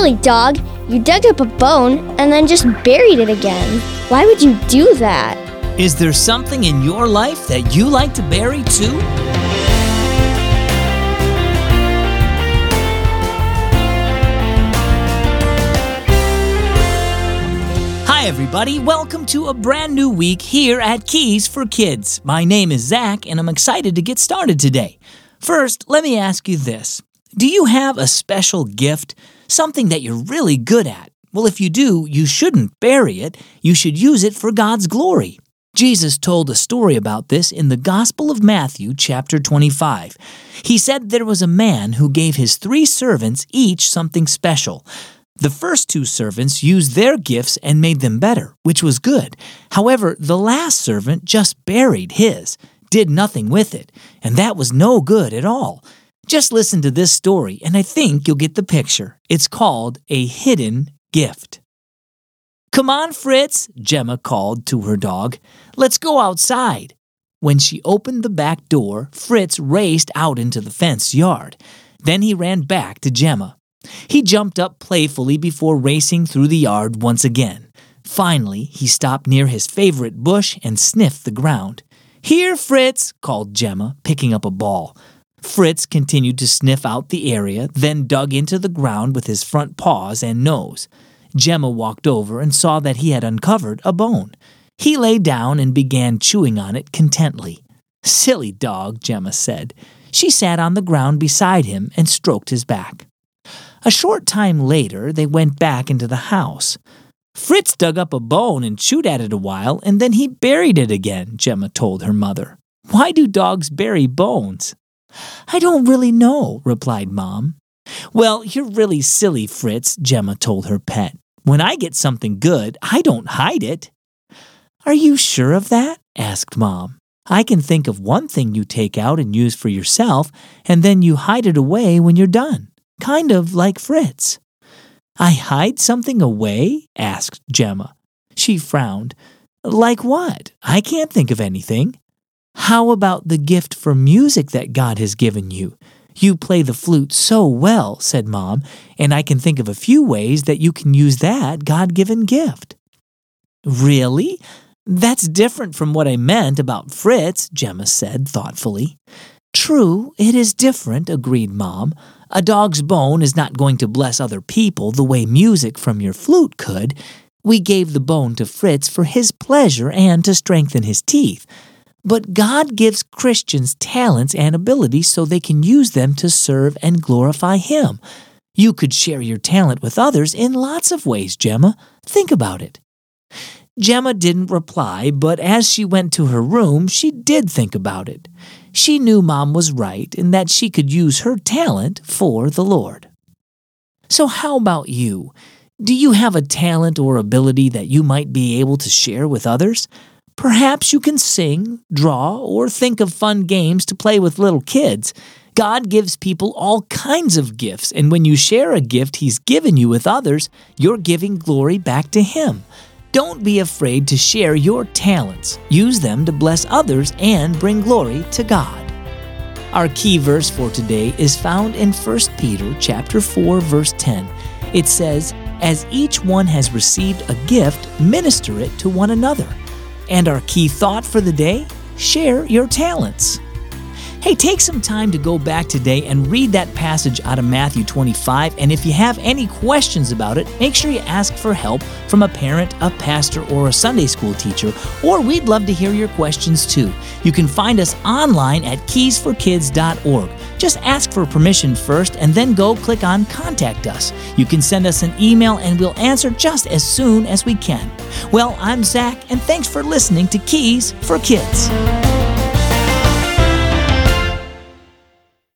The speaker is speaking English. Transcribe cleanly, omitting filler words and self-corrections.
Silly dog, you dug up a bone and then just buried it again. Why would you do that? Is there something in your life that you like to bury too? Hi everybody, welcome to a brand new week here at Keys for Kids. My name is Zach and I'm excited to get started today. First, let me ask you this. Do you have a special gift? Something that you're really good at? Well, if you do, you shouldn't bury it. You should use it for God's glory. Jesus told a story about this in the Gospel of Matthew, chapter 25. He said there was a man who gave his 3 servants each something special. The first 2 servants used their gifts and made them better, which was good. However, the last servant just buried his, did nothing with it, and that was no good at all. Just listen to this story, and I think you'll get the picture. It's called A Hidden Gift. "Come on, Fritz," Gemma called to her dog. "Let's go outside." When she opened the back door, Fritz raced out into the fenced yard. Then he ran back to Gemma. He jumped up playfully before racing through the yard once again. Finally, he stopped near his favorite bush and sniffed the ground. "Here, Fritz," called Gemma, picking up a ball. Fritz continued to sniff out the area, then dug into the ground with his front paws and nose. Gemma walked over and saw that he had uncovered a bone. He lay down and began chewing on it contently. "Silly dog," Gemma said. She sat on the ground beside him and stroked his back. A short time later, they went back into the house. "Fritz dug up a bone and chewed at it a while, and then he buried it again," Gemma told her mother. "Why do dogs bury bones?" "I don't really know," replied Mom. "Well, you're really silly, Fritz," Gemma told her pet. "When I get something good, I don't hide it." "Are you sure of that?" asked Mom. "I can think of one thing you take out and use for yourself, and then you hide it away when you're done. Kind of like Fritz." "I hide something away?" asked Gemma. She frowned. "Like what? I can't think of anything." "How about the gift for music that God has given you? You play the flute so well," said Mom, "and I can think of a few ways that you can use that God-given gift." "Really? That's different from what I meant about Fritz," Gemma said thoughtfully. "True, it is different," agreed Mom. "A dog's bone is not going to bless other people the way music from your flute could. We gave the bone to Fritz for his pleasure and to strengthen his teeth. But God gives Christians talents and abilities so they can use them to serve and glorify Him. You could share your talent with others in lots of ways, Gemma. Think about it." Gemma didn't reply, but as she went to her room, she did think about it. She knew Mom was right in that she could use her talent for the Lord. So how about you? Do you have a talent or ability that you might be able to share with others? Perhaps you can sing, draw, or think of fun games to play with little kids. God gives people all kinds of gifts, and when you share a gift He's given you with others, you're giving glory back to Him. Don't be afraid to share your talents. Use them to bless others and bring glory to God. Our key verse for today is found in 1 Peter chapter 4, verse 10. It says, "As each one has received a gift, minister it to one another." And our key thought for the day, share your talents. Hey, take some time to go back today and read that passage out of Matthew 25, and if you have any questions about it, make sure you ask for help from a parent, a pastor, or a Sunday school teacher, or we'd love to hear your questions too. You can find us online at keysforkids.org. Just ask for permission first, and then go click on Contact Us. You can send us an email, and we'll answer just as soon as we can. Well, I'm Zach, and thanks for listening to Keys for Kids.